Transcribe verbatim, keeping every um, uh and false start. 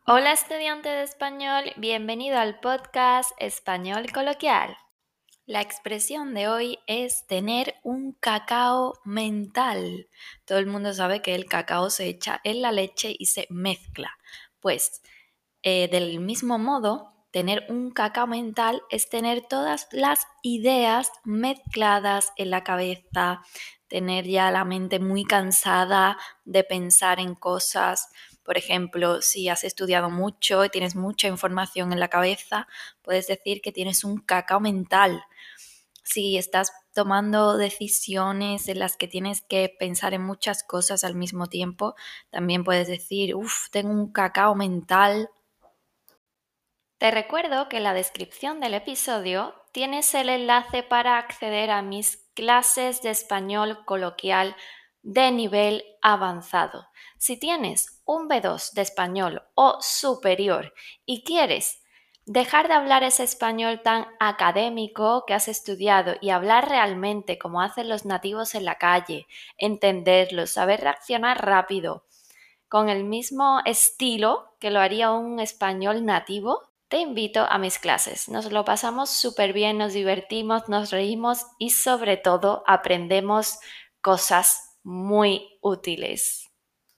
Hola estudiante de español, bienvenido al podcast Español Coloquial. La expresión de hoy es tener un cacao mental. Todo el mundo sabe que el cacao se echa en la leche y se mezcla. Pues eh, del mismo modo, tener un cacao mental es tener todas las ideas mezcladas en la cabeza, tener ya la mente muy cansada de pensar en cosas. Por ejemplo, si has estudiado mucho y tienes mucha información en la cabeza, puedes decir que tienes un cacao mental. Si estás tomando decisiones en las que tienes que pensar en muchas cosas al mismo tiempo, también puedes decir, uff, tengo un cacao mental. Te recuerdo que en la descripción del episodio tienes el enlace para acceder a mis clases de español coloquial de nivel avanzado. Si tienes un B dos de español o superior y quieres dejar de hablar ese español tan académico que has estudiado y hablar realmente como hacen los nativos en la calle, entenderlo, saber reaccionar rápido, con el mismo estilo que lo haría un español nativo, te invito a mis clases. Nos lo pasamos súper bien, nos divertimos, nos reímos y sobre todo aprendemos cosas muy útiles.